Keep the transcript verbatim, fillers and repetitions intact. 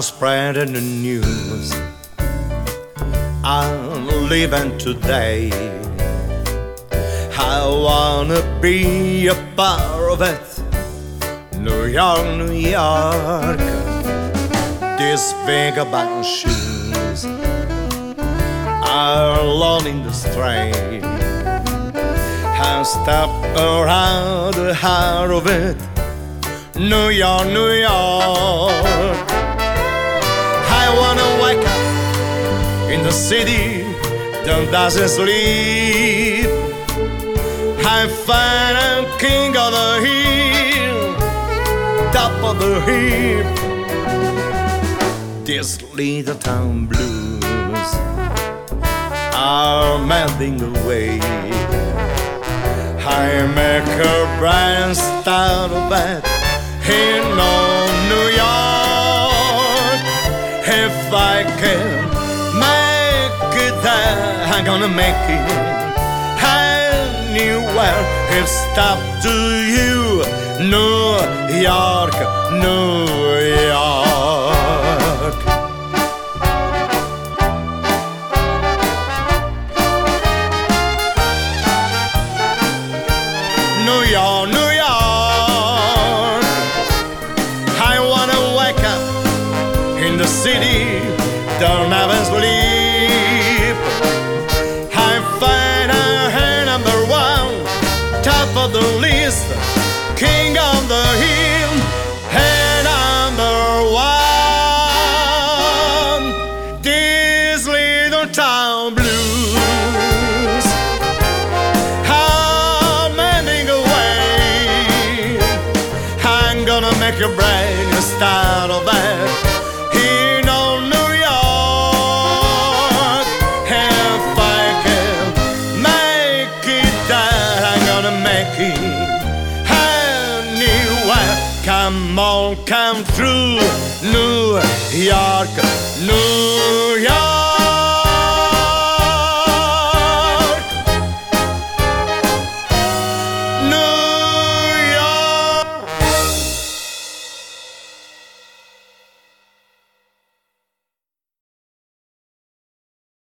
spreading the news. I'm living today. I wanna be a part of it. New York, New York. These vagabond shoes are alone in the street. I step around the heart of it. New York, New York. I wanna wake up in the city that doesn't sleep. I find I'm king of the hill, top of the heap. These little town blues are mending away. I make a brand start of it in New York. If I can make it there, I'm gonna make it anywhere. It's up to you, New York, New York. New York, New York. I wanna wake up in the city, don't never sleep. I find her number one, top of the list, king of the hill, and number one. These little town blues are mending away. I'm gonna make a brand new start of it in old New York. If I can make it there, I'm gonna make it anywhere. Come on, come through, New York, New York.